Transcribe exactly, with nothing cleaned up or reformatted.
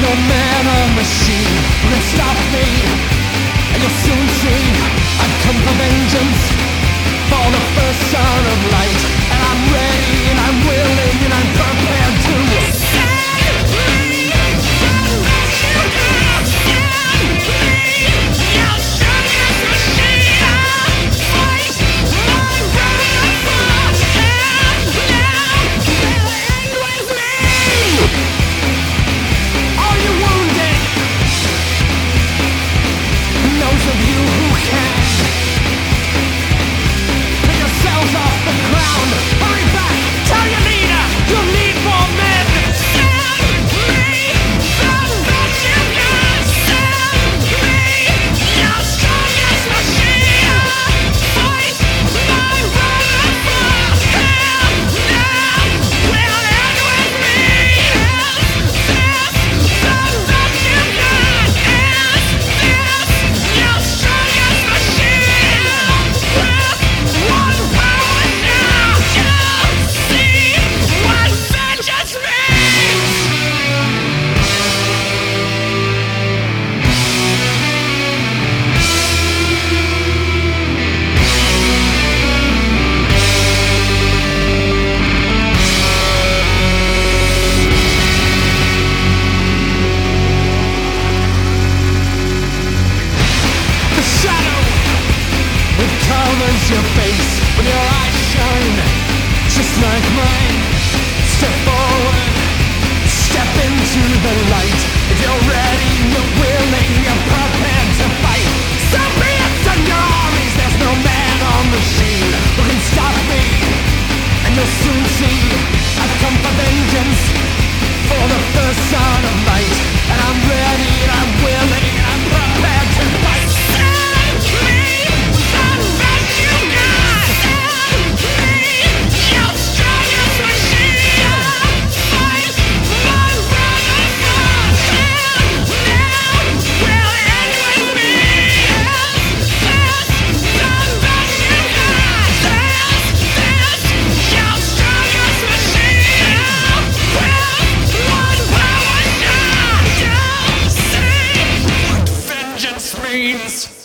no man or machine who can stop me. And you'll soon see I've come for vengeance, for the first son of light. And I'm ready and I'm willing and I'm prepared to save me from what you have done me. Your strongest machine, fight my brother for hell now. Will end with me. Are you wounded? Those of you who can, pick yourselves off the ground. Hurry back, tell your leader you'll need more men. Save me from what you got. Save me, your strongest machine. Fight my brother for hell now. Will end with me. Is this from what you got? Is this your strongest machine? With one power now, you see what vengeance means. The shadow, it covers your face when your eyes shine, just like mine. Step forward, step into the light. If you're ready, you're willing, you're prepared to fight. So be it, send your armies. There's no man or machine who can stop me. And you'll soon see I've come for vengeance, for the first son of light. And I'm ready and I'm willing and I'm prepared to fight. Save me from what you got. Save me, your strongest machine. Fight my brother for hell now. Will end with me. Is this from what you got? Is this your strongest machine? With one power shot, you see what vengeance means.